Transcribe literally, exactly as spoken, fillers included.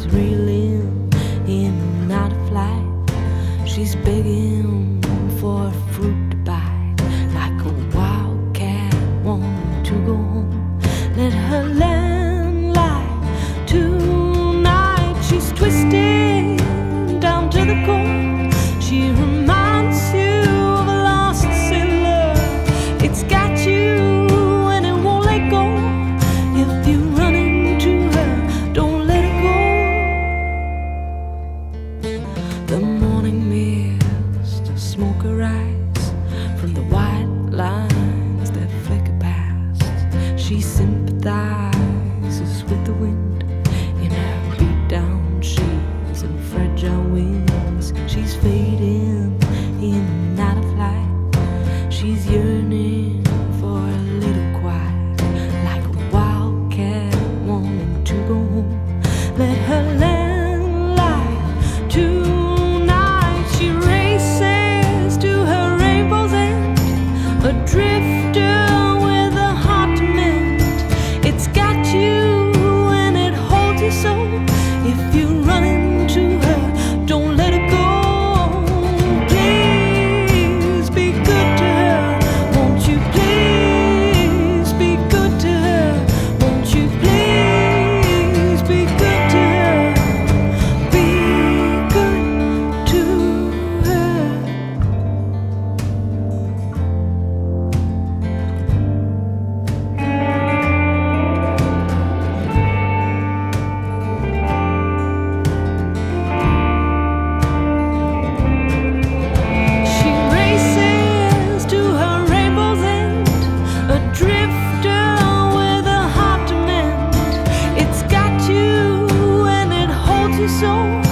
reeling in and out of flight. She's begging for a fruit to bite, like a wildcat wanting to go home. Let her land lie tonight. She's twisted down to the core. She reminds you of a lost sailor. It's got you and it won't let go. If you run into her, don't let her go. The morning mist, smoke arise from the white lines that flicker past. She sympathizes with the wind in her beat down sheets and fragile wings. She's fading in and out of light. She's yearning for a little quiet, like a wildcat wanting to go home. Let her land lie tonight. She races to her rainbow's end, a drifter with a heart to mend. It's got you and it holds you so. If you run into her, don't let her go. Please be good to her. Won't you please be good to her? Won't you please be good to her? Be good to her. She races to her rainbow's end, a drifter with a heart to mend. It's got you and it holds you so.